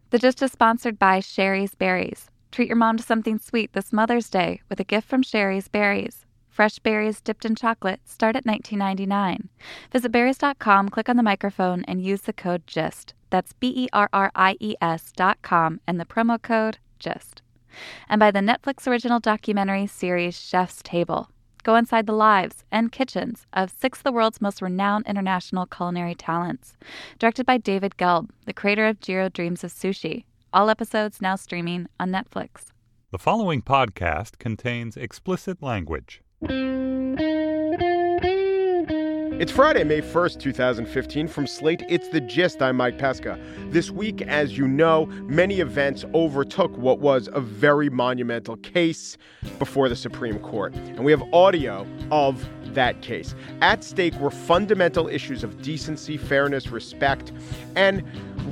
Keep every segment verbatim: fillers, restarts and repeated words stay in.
The Gist is sponsored by Sherry's Berries. Treat your mom to something sweet this Mother's Day with a gift from Sherry's Berries. Fresh berries dipped in chocolate start at nineteen ninety-nine. Visit berries dot com, click on the microphone, and use the code GIST. That's B E R R I E S dot com and the promo code GIST. And by the Netflix original documentary series Chef's Table. Go inside the lives and kitchens of six of the world's most renowned international culinary talents. Directed by David Gelb, the creator of Jiro Dreams of Sushi. All episodes now streaming on Netflix. The following podcast contains explicit language. It's Friday, May first, twenty fifteen. From Slate, it's The Gist. I'm Mike Pesca. This week, as you know, many events overtook what was a very monumental case before the Supreme Court. And we have audio of that case. At stake were fundamental issues of decency, fairness, respect, and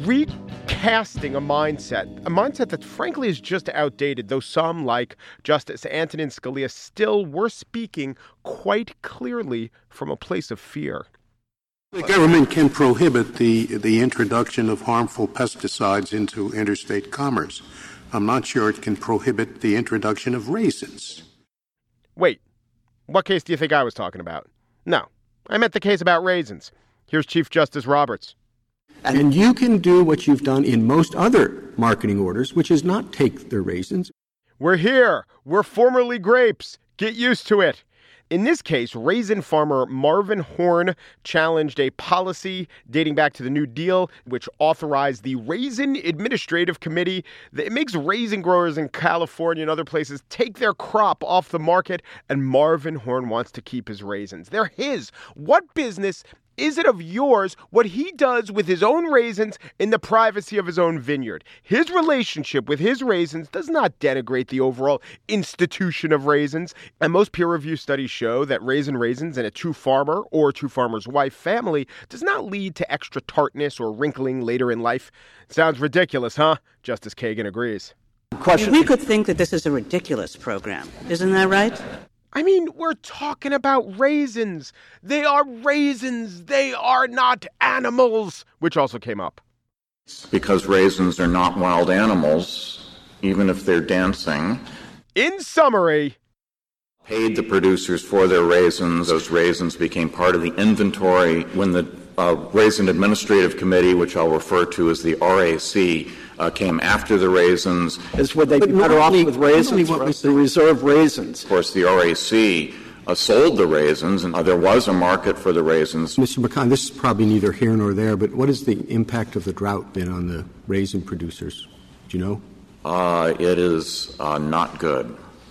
recasting a mindset, a mindset that frankly is just outdated, though some, like Justice Antonin Scalia, still were speaking quite clearly from a place of fear. The government can prohibit the, the introduction of harmful pesticides into interstate commerce. I'm not sure it can prohibit the introduction of raisins. Wait, what case do you think I was talking about? No, I meant the case about raisins. Here's Chief Justice Roberts. And you can do what you've done in most other marketing orders, which is not take their raisins. We're here. We're formerly grapes. Get used to it. In this case, raisin farmer Marvin Horn challenged a policy dating back to the New Deal, which authorized the Raisin Administrative Committee. It makes raisin growers in California and other places take their crop off the market, and Marvin Horn wants to keep his raisins. They're his. What business is it of yours what he does with his own raisins in the privacy of his own vineyard? His relationship with his raisins does not denigrate the overall institution of raisins. And most peer review studies show that raisin raisins in a two farmer or two farmer's wife family does not lead to extra tartness or wrinkling later in life. Sounds ridiculous, huh? Justice Kagan agrees. Question. We could think that this is a ridiculous program. Isn't that right? I mean, we're talking about raisins. They are raisins. They are not animals, which also came up. Because raisins are not wild animals, even if they're dancing. In summary, paid the producers for their raisins. Those raisins became part of the inventory when the uh, Raisin Administrative Committee, which I'll refer to as the R A C, Uh, came after the raisins. Is would they be better off with raisins or the reserve raisins? Of course, the R A C uh, sold the raisins, and uh, there was a market for the raisins. Mister McConnell, this is probably neither here nor there, but what has the impact of the drought been on the raisin producers? Do you know? Uh, it is uh, not good.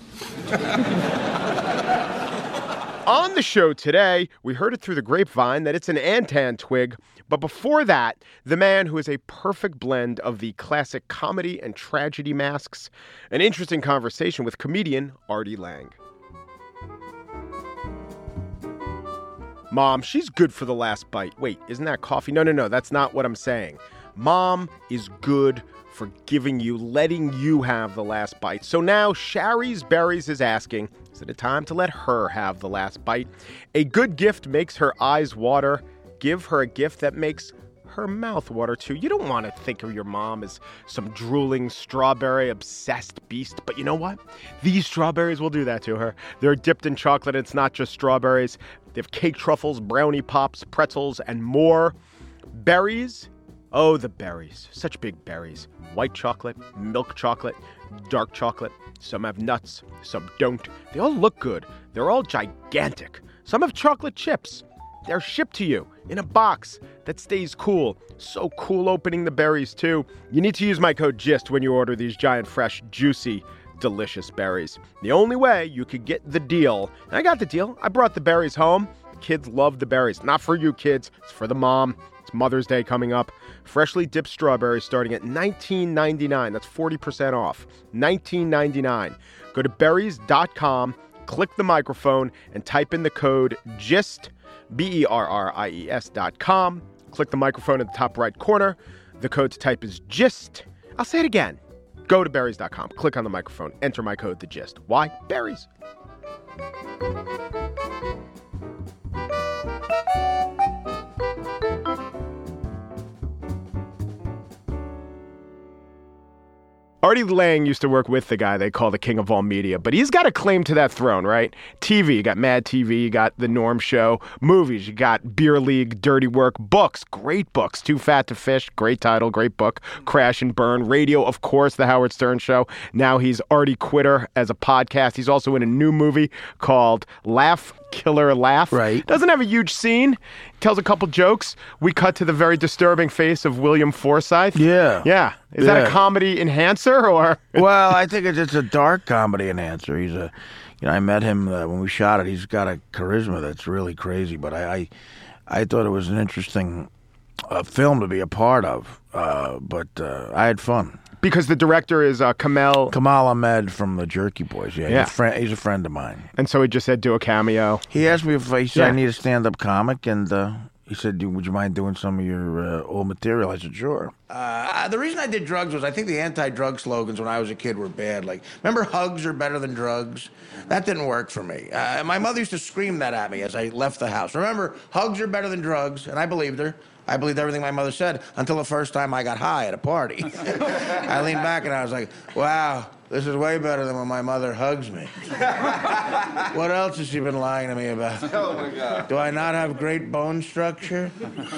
On the show today, we heard it through the grapevine that it's an Antan twig. But before that, the man who is a perfect blend of the classic comedy and tragedy masks, an interesting conversation with comedian Artie Lang. Mom, she's good for the last bite. Wait, isn't that coffee? No, no, no, that's not what I'm saying. Mom is good for giving you, letting you have the last bite. So now Sherry's Berries is asking, is it a time to let her have the last bite? A good gift makes her eyes water. Give her a gift that makes her mouth water too. You don't want to think of your mom as some drooling, strawberry-obsessed beast. But you know what? These strawberries will do that to her. They're dipped in chocolate. It's not just strawberries. They have cake truffles, brownie pops, pretzels, and more. Berries. Oh, the berries. Such big berries. White chocolate, milk chocolate, dark chocolate. Some have nuts, some don't. They all look good. They're all gigantic. Some have chocolate chips. They're shipped to you in a box that stays cool. So cool opening the berries, too. You need to use my code GIST when you order these giant, fresh, juicy, delicious berries. The only way you could get the deal. And I got the deal. I brought the berries home. Kids love the berries. Not for you kids. It's for the mom. It's Mother's Day coming up. Freshly dipped strawberries starting at nineteen ninety-nine. That's forty percent off. nineteen ninety-nine. Go to berries dot com, click the microphone, and type in the code GIST. B E R R I E S dot com. Click the microphone in the top right corner. The code to type is GIST. I'll say it again. Go to berries dot com. Click on the microphone. Enter my code, the GIST. Why? Berries. Artie Lang used to work with the guy they call the king of all media, but he's got a claim to that throne, right? T V, you got Mad T V, you got The Norm Show. Movies, you got Beer League, Dirty Work. Books, great books. Too Fat to Fish, great title, great book. Crash and Burn. Radio, of course, The Howard Stern Show. Now he's Artie Quitter as a podcast. He's also in a new movie called Laugh Killer Laugh. Right. Doesn't have a huge scene. Tells a couple jokes. We cut to the very disturbing face of William Forsythe. Yeah. Yeah. Is yeah. that a comedy enhancer or? Well, I think it's, it's a dark comedy enhancer. He's a, you know, I met him uh, when we shot it. He's got a charisma that's really crazy. But I, I, I thought it was an interesting uh, film to be a part of. Uh, but uh, I had fun. Because the director is uh, Kamel... Kamal Ahmed from the Jerky Boys. Yeah, yeah. He's, a friend, he's a friend of mine. And so he just said, do a cameo. He asked me if he said Yeah. I need a stand-up comic, and uh, he said, would you mind doing some of your uh, old material? I said, sure. Uh, the reason I did drugs was I think the anti-drug slogans when I was a kid were bad. Like, remember hugs are better than drugs? That didn't work for me. Uh, my mother used to scream that at me as I left the house. Remember, hugs are better than drugs, and I believed her. I believed everything my mother said until the first time I got high at a party. I leaned back and I was like, wow, this is way better than when my mother hugs me. What else has she been lying to me about? Oh, my God. Do I not have great bone structure?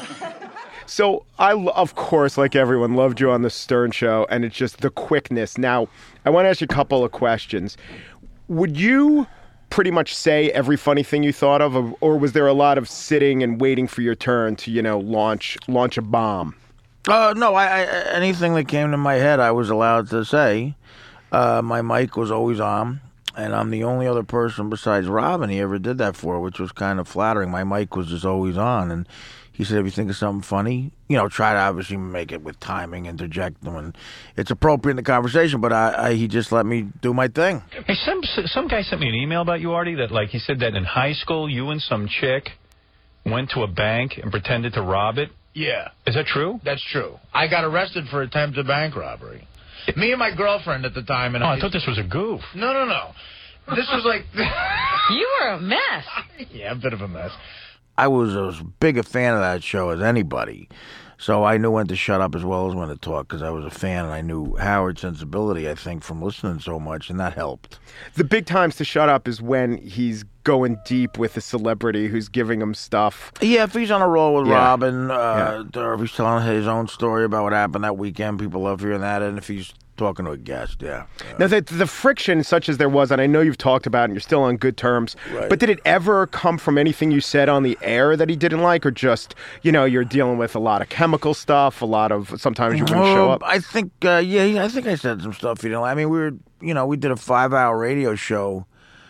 So I, of course, like everyone, loved you on the Stern Show, and it's just the quickness. Now, I want to ask you a couple of questions. Would you pretty much say every funny thing you thought of, or was there a lot of sitting and waiting for your turn to, you know, launch launch a bomb? Uh, no, I, I anything that came to my head, I was allowed to say. Uh, my mic was always on, and I'm the only other person besides Robin he ever did that for, which was kind of flattering. My mic was just always on, and he said, if you think of something funny, you know, try to obviously make it with timing, interject them, and it's appropriate in the conversation, but I, I, he just let me do my thing. Hey, some some guy sent me an email about you, Artie, that, like, he said that in high school, you and some chick went to a bank and pretended to rob it. Yeah. Is that true? That's true. I got arrested for attempted bank robbery. Me and my girlfriend at the time. And oh, I, I thought this was a goof. No, no, no. This was like... You were a mess. Yeah, a bit of a mess. I was as big a fan of that show as anybody, so I knew when to shut up as well as when to talk because I was a fan, and I knew Howard's sensibility, I think, from listening so much, and that helped. The big times to shut up is when he's going deep with a celebrity who's giving him stuff. Yeah, if he's on a roll with Yeah. Robin, uh, yeah. or if he's telling his own story about what happened that weekend, people love hearing that, and if he's talking to a guest, yeah. Now, the, the friction, such as there was, and I know you've talked about it and you're still on good terms, Right. but did it ever come from anything you said on the air that he didn't like, or just, you know, you're dealing with a lot of chemical stuff, a lot of, sometimes you wouldn't show up? I think, uh, yeah, I think I said some stuff, you know. I mean, we were, you know, we did a five-hour radio show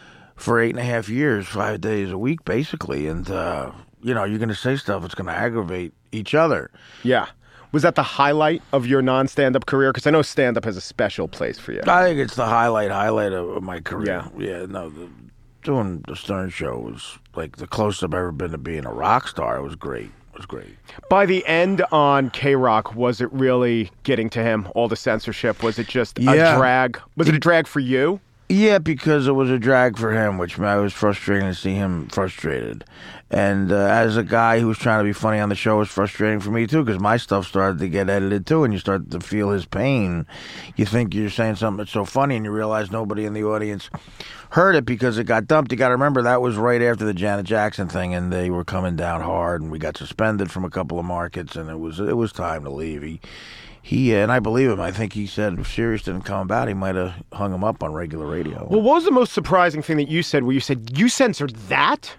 for eight and a half years, five days a week, basically, and, uh, you know, you're going to say stuff that's going to aggravate each other. Yeah. Was that the highlight of your non-stand-up career? Because I know stand-up has a special place for you. I think it's the highlight, highlight of, of my career. Yeah. Yeah, no, the, doing the Stern Show was like the closest I've ever been to being a rock star. It was great. It was great. By the end on K-Rock, was it really getting to him, all the censorship? Was it just Yeah. a drag? Was it a drag for you? Yeah, because it was a drag for him, which I was frustrating to see him frustrated. And uh, as a guy who was trying to be funny on the show, it was frustrating for me, too, because my stuff started to get edited, too, and you start to feel his pain. You think you're saying something that's so funny, and you realize nobody in the audience heard it because it got dumped. You got to remember, that was right after the Janet Jackson thing, and they were coming down hard, and we got suspended from a couple of markets, and it was it was time to leave. He... He, and I believe him, I think he said if Sirius didn't come about, he might have hung him up on regular radio. Well, what was the most surprising thing that you said where you said, you censored that?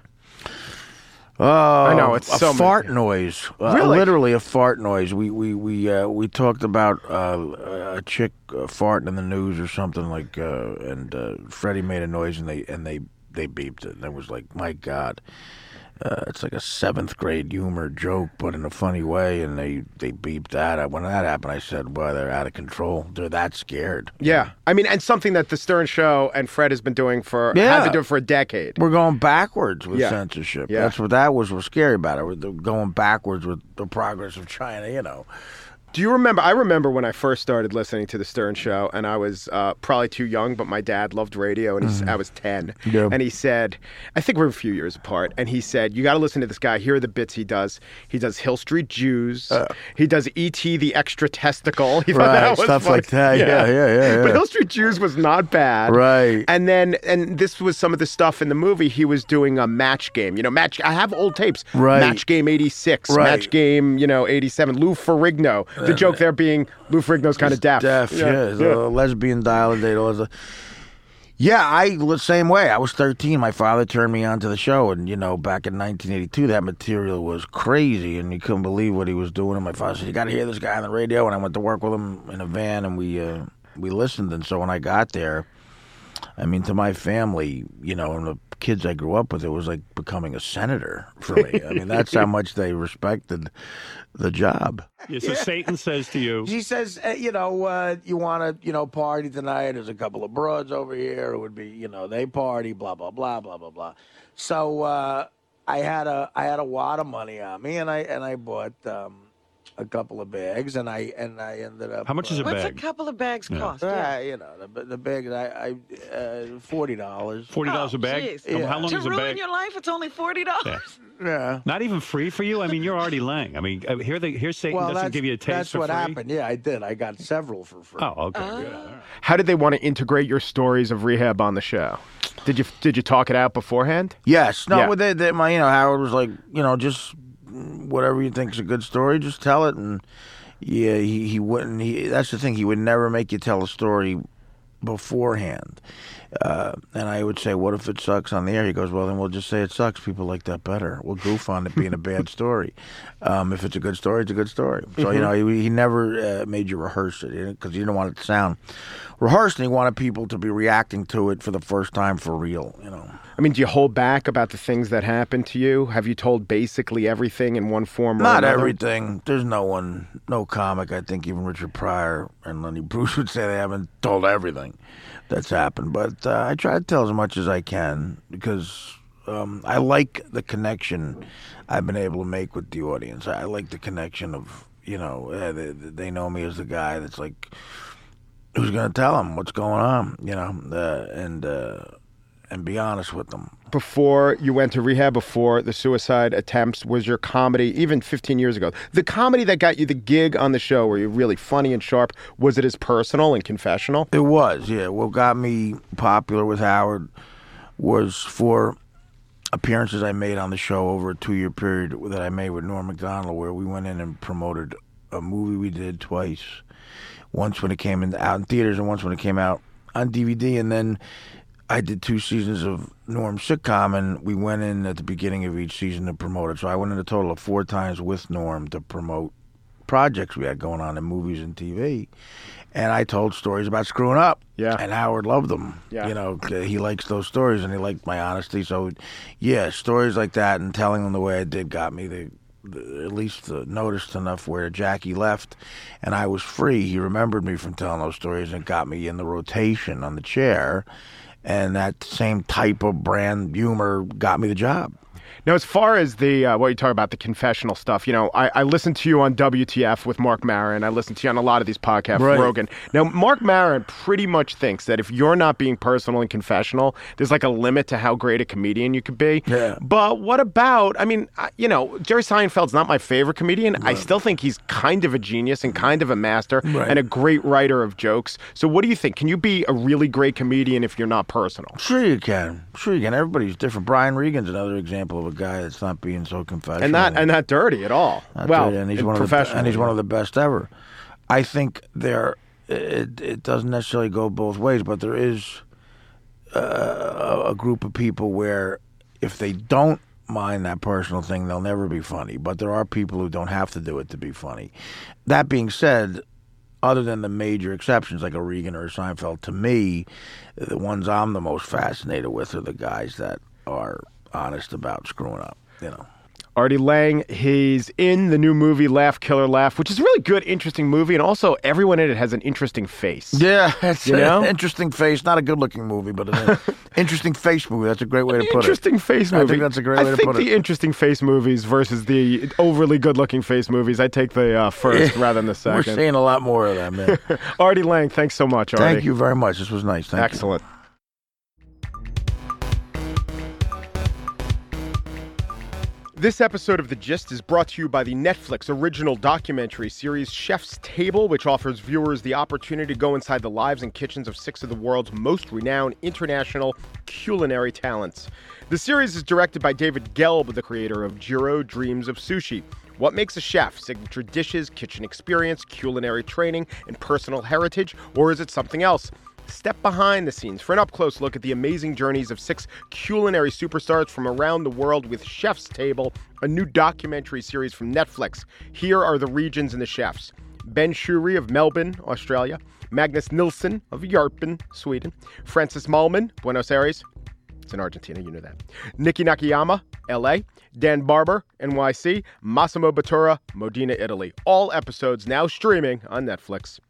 Oh, I know, it's a so fart many. noise. Uh, Really? Literally a fart noise. We we we uh, we talked about uh, a chick uh, farting in the news or something like, uh, and uh, Freddie made a noise and they and they they beeped it. And it was like, my God. Uh, it's like a seventh grade humor joke, but in a funny way, and they, they beeped that. When that happened, I said, well, they're out of control. They're that scared. Yeah. I mean, and something that the Stern Show and Fred has been doing for, Yeah. have been doing for a decade. We're going backwards with Yeah. censorship. Yeah. That's what that was, was scary about it. We're going backwards with the progress of China, you know. Do you remember? I remember when I first started listening to the Stern Show, and I was uh, probably too young, but my dad loved radio, and he's, Mhm. I was ten. Yeah. And he said, I think we're a few years apart, and he said, you got to listen to this guy. Here are the bits he does. He does Hill Street Jews. Uh. he does E T the Extra Testicle. He thought Right, that was stuff funny. like that. Yeah, yeah, yeah, yeah. But Hill Street Jews was not bad. Right. And then, and this was some of the stuff in the movie. He was doing a Match Game. You know, Match. I have old tapes. Right. Match Game eighty-six. Right. Match Game, you know, eighty-seven. Lou Ferrigno. The Uh, joke there being Lou Ferrigno's kind of deaf. Deaf, yeah. yeah. A lesbian dilatate. All the... Yeah, I was the same way. I was thirteen. My father turned me on to the show, and, you know, back in nineteen eighty-two, that material was crazy, and you couldn't believe what he was doing. And my father said, you got to hear this guy on the radio, and I went to work with him in a van, and we uh, we listened. And so when I got there, I mean, to my family, you know, and the kids I grew up with, it was like becoming a senator for me. I mean, that's how much they respected the job. Yeah, so Satan says to you, He says, uh, you know, uh, you want to, you know, party tonight. There's a couple of broads over here. It would be, you know, they party, blah, blah, blah, blah, blah, blah. So uh, I had a I had a wad of money on me, and I and I bought um, a couple of bags, and I and I ended up. How much is a uh, What's bag? a couple of bags Yeah. cost? Uh, you know, the the bags. I, I uh, forty dollars. forty dollars a bag? Jeez. How- How long to is a ruin bag? your life, it's only forty dollars. Yeah. Not even free for you? I mean, you're already laying. I mean, uh, here, they, here Satan Well, doesn't that's, give you a taste that's for what free. happened. Yeah, I did. I got several for free. Oh, okay. good. All right. How did they want to integrate your stories of rehab on the show? Did you did you talk it out beforehand? Yes. No, Yeah. well, they, they, my, you know, Howard was like, you know, just whatever you think's a good story, just tell it. And yeah, he, he wouldn't. He, that's the thing. He would never make you tell a story beforehand. Uh, and I would say, what if it sucks on the air? He goes, well, then we'll just say it sucks. People like that better. We'll goof on it being a bad story. Um, if it's a good story, it's a good story. So, you know, he, he never uh, made you rehearse it because he didn't want it to sound rehearsed, and he wanted people to be reacting to it for the first time for real, you know. I mean, do you hold back about the things that happened to you? Have you told basically everything in one form or Not another? everything. There's no one, no comic, I think even Richard Pryor and Lenny Bruce would say they haven't told everything that's happened. But uh, I try to tell as much as I can because um, I like the connection I've been able to make with the audience. I like the connection of, you know, uh, they, they know me as the guy that's like, who's going to tell them what's going on, you know, uh, and uh, and be honest with them. Before you went to rehab, before the suicide attempts, was your comedy, even fifteen years ago, the comedy that got you the gig on the show, were you really funny and sharp? Was it as personal and confessional? It was, yeah. What got me popular with Howard was for appearances I made on the show over a two-year period that I made with Norm Macdonald, where we went in and promoted a movie we did twice. Once when it came in, out in theaters and once when it came out on D V D. And then I did two seasons of Norm's sitcom, and we went in at the beginning of each season to promote it. So I went in a total of four times with Norm to promote projects we had going on in movies and T V. And I told stories about screwing up. Yeah. And Howard loved them. Yeah. You know, he likes those stories, and he liked my honesty. So, yeah, stories like that and telling them the way I did got me the, the at least uh, noticed enough where Jackie left and I was free. He remembered me from telling those stories and got me in the rotation on the chair. And that same type of brand humor got me the job. Now, as far as the uh, what you talk about, the confessional stuff, you know, I, I listened to you on W T F with Mark Maron. I listened to you on a lot of these podcasts, Right. Rogan. Now, Mark Maron pretty much thinks that if you're not being personal and confessional, there's like a limit to how great a comedian you could be. Yeah. But what about, I mean, I- you know, Jerry Seinfeld's not my favorite comedian. I still think he's kind of a genius and kind of a master Right. and a great writer of jokes. So what do you think? Can you be a really great comedian if you're not personal? Sure you can. Sure you can. Everybody's different. Brian Regan's another example of a guy that's not being so confessional. And not and not dirty at all. Not well, dirty, and he's and one of the professional, and he's you one know. of the best ever. I think there it it doesn't necessarily go both ways, but there is uh, a group of people where if they don't mind that personal thing, they'll never be funny. But there are people who don't have to do it to be funny. That being said, other than the major exceptions like a Regan or a Seinfeld, to me, the ones I'm the most fascinated with are the guys that are honest about screwing up, you know. Artie Lang, he's in the new movie Laugh Killer Laugh, which is a really good, interesting movie, and also everyone in it has an interesting face. Yeah, it's you know? an interesting face. Not a good-looking movie, but an interesting face movie. That's a great way to put interesting it. Interesting face movie. I think that's a great I way to think put it. the interesting face movies versus the overly good-looking face movies, I take the uh, first Yeah. rather than the second. We're seeing a lot more of that, man. Artie Lang, thanks so much, Artie. Thank you very much. This was nice. Thank Excellent. you. This episode of The Gist is brought to you by the Netflix original documentary series Chef's Table, which offers viewers the opportunity to go inside the lives and kitchens of six of the world's most renowned international culinary talents. The series is directed by David Gelb, the creator of Jiro Dreams of Sushi. What makes a chef? Signature dishes, kitchen experience, culinary training, and personal heritage? Or is it something else? Step behind the scenes for an up-close look at the amazing journeys of six culinary superstars from around the world with Chef's Table, a new documentary series from Netflix. Here are the regions and the chefs. Ben Shuri of Melbourne, Australia. Magnus Nilsson of Yarpen, Sweden. Francis Malman, Buenos Aires. It's in Argentina, you knew that. Nikki Nakayama, L A. Dan Barber, N Y C. Massimo Bottura, Modena, Italy. All episodes now streaming on Netflix.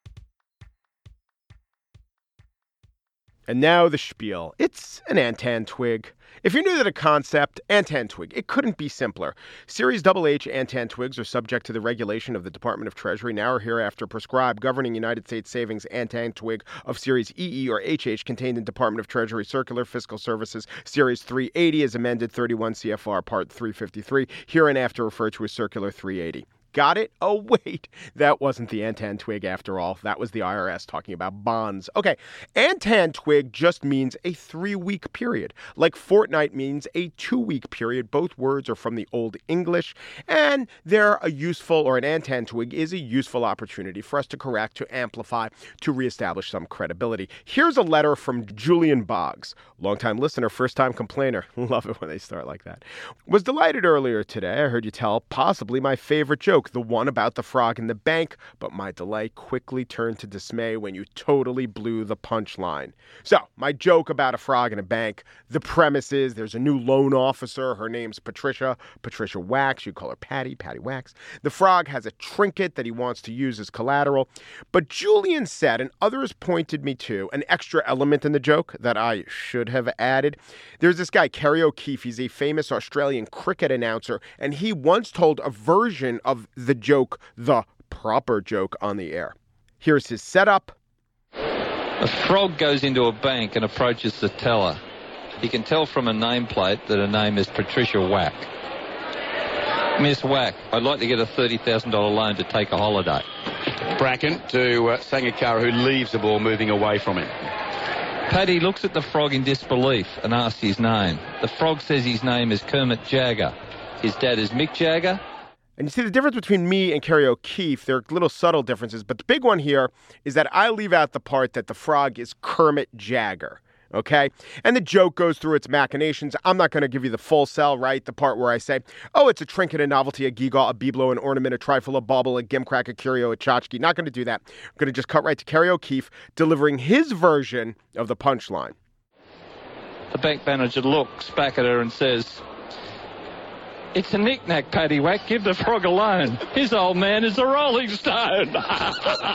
And now the spiel. It's an Antan twig. If you're new to the concept, Antan twig, it couldn't be simpler. Series double H Antan twigs are subject to the regulation of the Department of Treasury, now or hereafter prescribed, governing United States savings Antan twig of Series E E or H H contained in Department of Treasury Circular Fiscal Services Series three eighty as amended thirty-one C F R Part three fifty-three, hereinafter referred to as Circular three eighty. Got it? Oh, wait. That wasn't the Antan twig after all. That was the I R S talking about bonds. Okay, Antan twig just means a three-week period. Like fortnight means a two-week period. Both words are from the Old English, and they're a useful, or an Antan twig is a useful opportunity for us to correct, to amplify, to reestablish some credibility. Here's a letter from Julian Boggs, longtime listener, first-time complainer. Love it when they start like that. Was delighted earlier today. I heard you tell possibly my favorite joke, the one about the frog in the bank, but my delight quickly turned to dismay when you totally blew the punchline. So, my joke about a frog in a bank, the premise is there's a new loan officer. Her name's Patricia. Patricia Wax. You call her Patty. Patty Wax. The frog has a trinket that he wants to use as collateral. But Julian said, and others pointed me to, an extra element in the joke that I should have added. There's this guy, Kerry O'Keefe. He's a famous Australian cricket announcer, and he once told a version of the joke, the proper joke, on the air. Here's his setup. A frog goes into a bank and approaches the teller. He can tell from a nameplate that her name is Patricia Wack. Miss Wack, I'd like to get a thirty thousand dollars loan to take a holiday. Bracken to uh, Sangakkara, who leaves the ball moving away from him. Paddy looks at the frog in disbelief and asks his name. The frog says his name is Kermit Jagger. His dad is Mick Jagger. And you see the difference between me and Kerry O'Keefe. There are little subtle differences, but the big one here is that I leave out the part that the frog is Kermit Jagger, okay? And the joke goes through its machinations. I'm not going to give you the full sell, right? The part where I say, oh, it's a trinket, a novelty, a gewgaw, a biblo, an ornament, a trifle, a bauble, a gimcrack, a curio, a tchotchke. Not going to do that. I'm going to just cut right to Kerry O'Keefe delivering his version of the punchline. The bank manager looks back at her and says, it's a knick-knack, Paddy Wack. Give the frog a loan. His old man is a Rolling Stone. All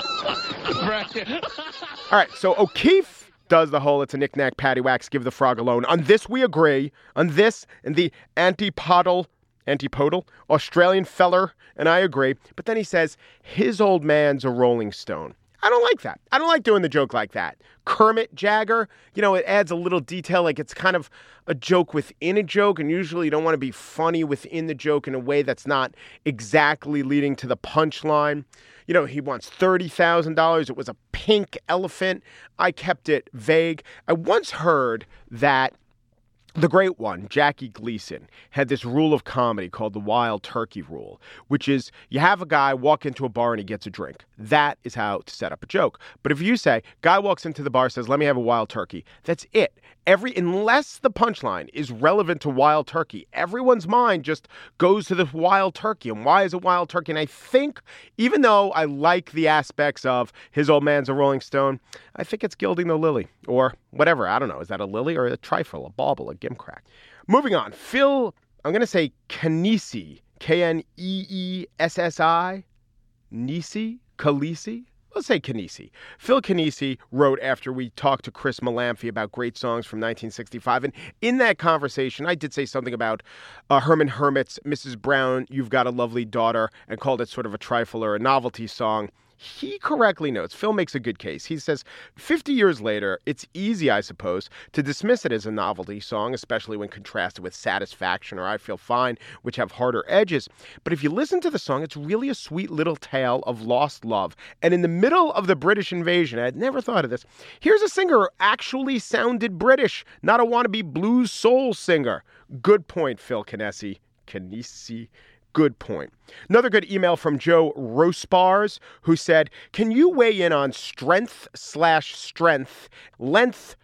right, so O'Keefe does the whole it's a knick-knack, Paddy Wax, give the frog a loan. On this we agree. On this and the antipodal, antipodal Australian feller, and I agree. But then he says, his old man's a Rolling Stone. I don't like that. I don't like doing the joke like that. Kermit Jagger, you know, it adds a little detail, like it's kind of a joke within a joke, and usually you don't want to be funny within the joke in a way that's not exactly leading to the punchline. You know, he wants thirty thousand dollars. It was a pink elephant. I kept it vague. I once heard that the great one, Jackie Gleason, had this rule of comedy called the wild turkey rule, which is you have a guy walk into a bar and he gets a drink. That is how to set up a joke. But if you say, guy walks into the bar, says, let me have a wild turkey, that's it. Every, unless the punchline is relevant to wild turkey, everyone's mind just goes to the wild turkey. And why is it wild turkey? And I think, even though I like the aspects of his old man's a Rolling Stone, I think it's gilding the lily or whatever. I don't know. Is that a lily or a trifle, a bauble, a gimcrack? Moving on. Phil I'm going to say Knessi, K N E E S S I, Nisi, Khaleesi. Let's say Knessi. Phil Knessi wrote after we talked to Chris Malamphy about great songs from nineteen sixty-five. And in that conversation, I did say something about uh, Herman Hermit's Missus Brown, You've Got a Lovely Daughter, and called it sort of a trifle or a novelty song. He correctly notes, Phil makes a good case. He says, fifty years later, it's easy, I suppose, to dismiss it as a novelty song, especially when contrasted with Satisfaction or I Feel Fine, which have harder edges. But if you listen to the song, it's really a sweet little tale of lost love. And in the middle of the British invasion, I had never thought of this, here's a singer who actually sounded British, not a wannabe blues soul singer. Good point, Phil Knessi. Knessi. Good point. Another good email from Joe Rospars, who said, can you weigh in on strength slash strength, length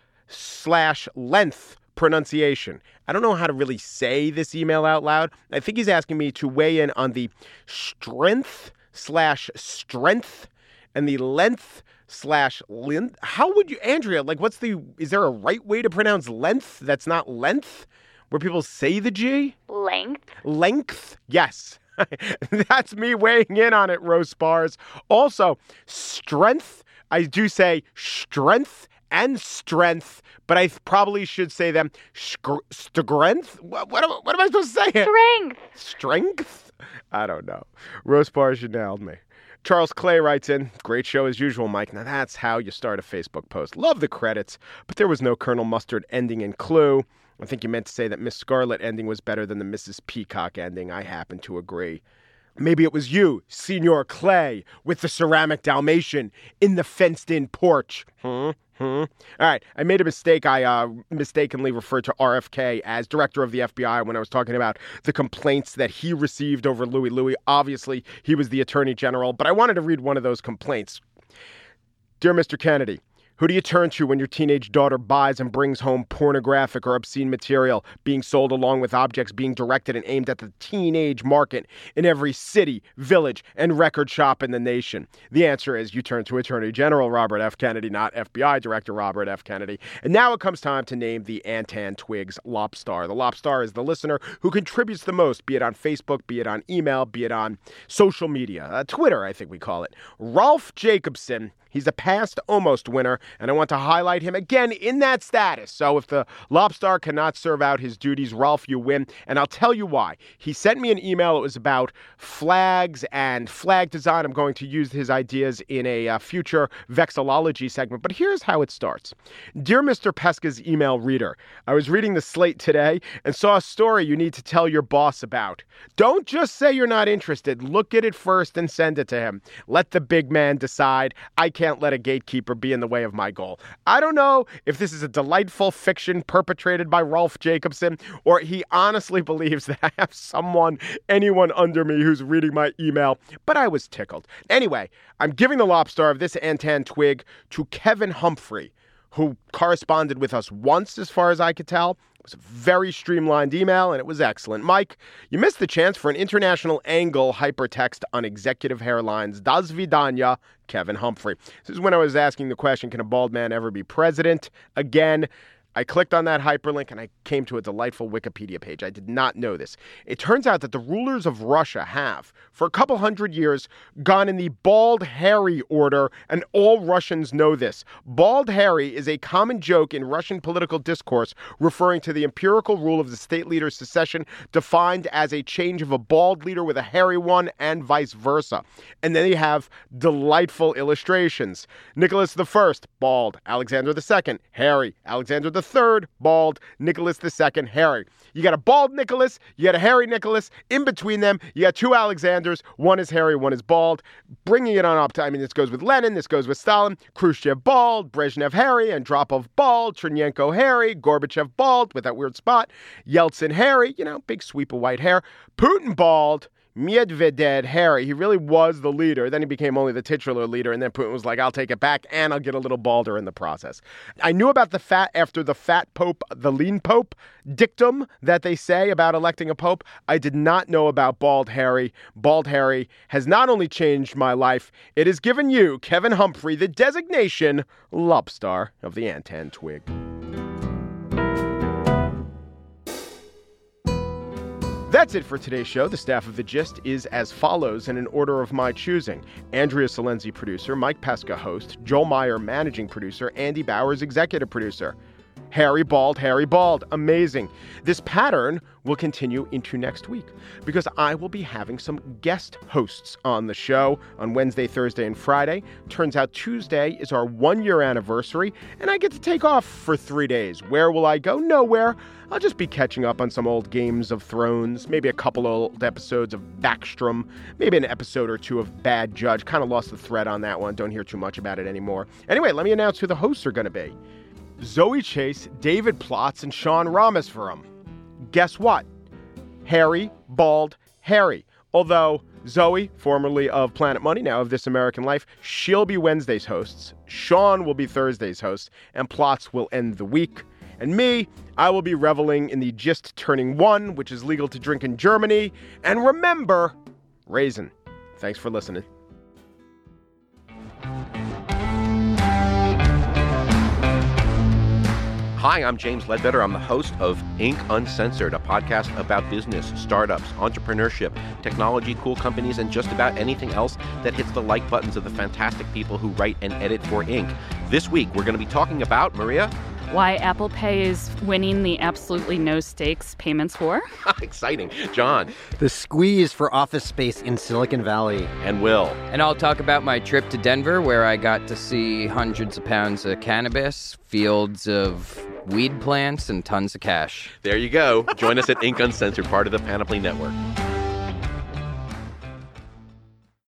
slash length pronunciation? I don't know how to really say this email out loud. I think he's asking me to weigh in on the strength slash strength and the length slash length. How would you, Andrea, like what's the, is there a right way to pronounce length that's not length? Where people say the G? Length. Length? Yes. That's me weighing in on it, Rose Spars. Also, strength. I do say strength and strength, but I probably should say them strength. What, what, am, what am I supposed to say? Strength. Strength? I don't know. Rose Spars, you nailed me. Charles Clay writes in, great show as usual, Mike. Now that's how you start a Facebook post. Love the credits, but there was no Colonel Mustard ending in Clue. I think you meant to say that Miss Scarlet ending was better than the Missus Peacock ending. I happen to agree. Maybe it was you, Senor Clay, with the ceramic Dalmatian in the fenced-in porch. Hmm? Hmm? All right, I made a mistake. I uh, mistakenly referred to R F K as director of the F B I when I was talking about the complaints that he received over Louis Louis. Obviously, he was the attorney general, but I wanted to read one of those complaints. Dear Mister Kennedy, who do you turn to when your teenage daughter buys and brings home pornographic or obscene material being sold along with objects being directed and aimed at the teenage market in every city, village, and record shop in the nation? The answer is you turn to Attorney General Robert F. Kennedy, not F B I Director Robert F. Kennedy. And now it comes time to name the Antan Twigs Lobstar. The Lobstar is the listener who contributes the most, be it on Facebook, be it on email, be it on social media. Uh, Twitter, I think we call it. Ralph Jacobson. He's a past almost winner, and I want to highlight him again in that status. So if the Lobstar cannot serve out his duties, Ralph, you win. And I'll tell you why. He sent me an email. It was about flags and flag design. I'm going to use his ideas in a uh, future vexillology segment. But here's how it starts. Dear Mister Pesca's email reader, I was reading the Slate today and saw a story you need to tell your boss about. Don't just say you're not interested. Look at it first and send it to him. Let the big man decide. I can't let a gatekeeper be in the way of my goal. I don't know if this is a delightful fiction perpetrated by Ralph Jacobson, or he honestly believes that I have someone, anyone under me who's reading my email, but I was tickled. Anyway, I'm giving the Lobstar of this Antan Twig to Kevin Humphrey, who corresponded with us once, as far as I could tell. It was a very streamlined email, and it was excellent. Mike, you missed the chance for an international angle hypertext on executive hairlines. Das Vidanya, Kevin Humphrey. This is when I was asking the question, can a bald man ever be president? Again, I clicked on that hyperlink and I came to a delightful Wikipedia page. I did not know this. It turns out that the rulers of Russia have, for a couple hundred years, gone in the Bald Harry order, and all Russians know this. Bald Harry is a common joke in Russian political discourse referring to the empirical rule of the state leader's succession defined as a change of a bald leader with a hairy one and vice versa. And then you have delightful illustrations. Nicholas the First, bald. Alexander the Second, hairy. Alexander the Third, bald. Nicholas the Second, hairy. You got a bald Nicholas, you got a hairy Nicholas. In between them, you got two Alexanders. One is hairy, one is bald. Bringing it on up to, I mean, this goes with Lenin, this goes with Stalin. Khrushchev bald, Brezhnev hairy, Andropov bald, Chernenko hairy, Gorbachev bald with that weird spot, Yeltsin hairy, you know, big sweep of white hair. Putin bald. Medvedev hairy. He really was the leader. Then he became only the titular leader. And then Putin was like, I'll take it back and I'll get a little balder in the process. I knew about the fat after the fat pope, the lean pope dictum that they say about electing a pope. I did not know about bald Harry. Bald Harry has not only changed my life, it has given you, Kevin Humphrey, the designation Lobstar of the Antan Twig. That's it for today's show. The staff of The Gist is as follows in an order of my choosing. Andrea Salenzi, producer. Mike Pesca, host. Joel Meyer, managing producer. Andy Bowers, executive producer. Harry Bald, Harry Bald. Amazing. This pattern will continue into next week because I will be having some guest hosts on the show on Wednesday, Thursday, and Friday. Turns out Tuesday is our one-year anniversary, and I get to take off for three days. Where will I go? Nowhere. I'll just be catching up on some old Games of Thrones, maybe a couple old episodes of Backstrom, maybe an episode or two of Bad Judge. Kind of lost the thread on that one. Don't hear too much about it anymore. Anyway, let me announce who the hosts are going to be. Zoe Chase, David Plotz, and Sean Rameswaram. Guess what? Harry Bald Harry. Although Zoe, formerly of Planet Money, now of This American Life, she'll be Wednesday's hosts. Sean will be Thursday's host, and Plotz will end the week. And me, I will be reveling in the Gist turning one, which is legal to drink in Germany. And remember, raisin. Thanks for listening. Hi, I'm James Ledbetter. I'm the host of Ink Uncensored, a podcast about business, startups, entrepreneurship, technology, cool companies, and just about anything else that hits the like buttons of the fantastic people who write and edit for Ink. This week, we're going to be talking about, Maria? Why Apple Pay is winning the absolutely no-stakes payments war. Exciting. John? The squeeze for office space in Silicon Valley. And Will? And I'll talk about my trip to Denver, where I got to see hundreds of pounds of cannabis, fields of weed plants, and tons of cash. There you go. Join us at Ink Uncensored, part of the Panoply Network.